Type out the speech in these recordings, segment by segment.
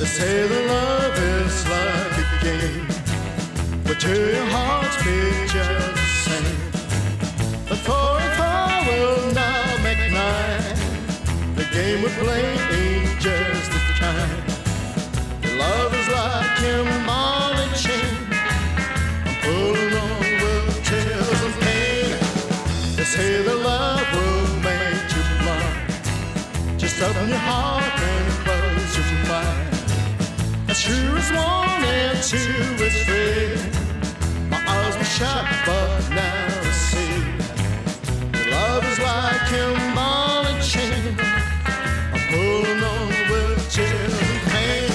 say that love is like a game, but to your heart's beat just the same. But four and four will now make nine. The game we play ain't just a time. Your love is like a molly chain. I'm pulling on with tears of pain. They say that love will make you blind. Just open your heart and close your mind. As sure as one and two is three. My eyes were shut, but now I see. Your love is like a molly chain. I'm pulling on with tears and pain.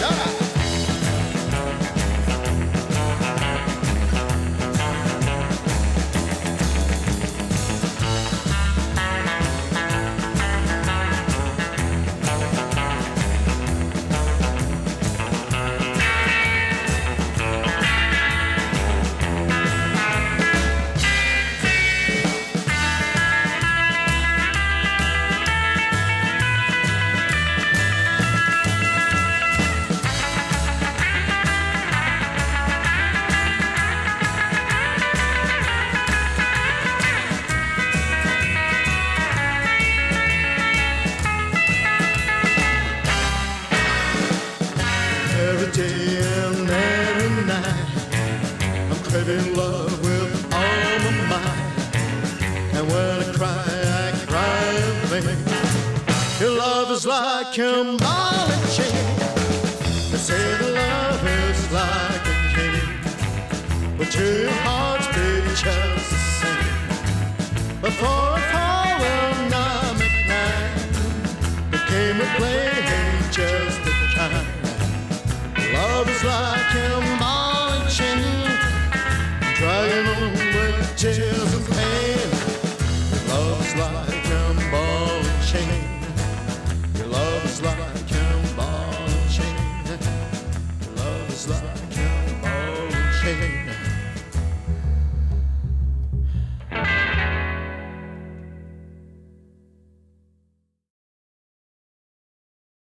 Every day and every night, I'm craving love with all my might. And when I cry in vain. Your love is like a molly chain. They say that love is like a king, but your heart's beat just the same. But four and four will not make nine. The game we play ain't just a time. Love is like a molly chain, dragging on with tears.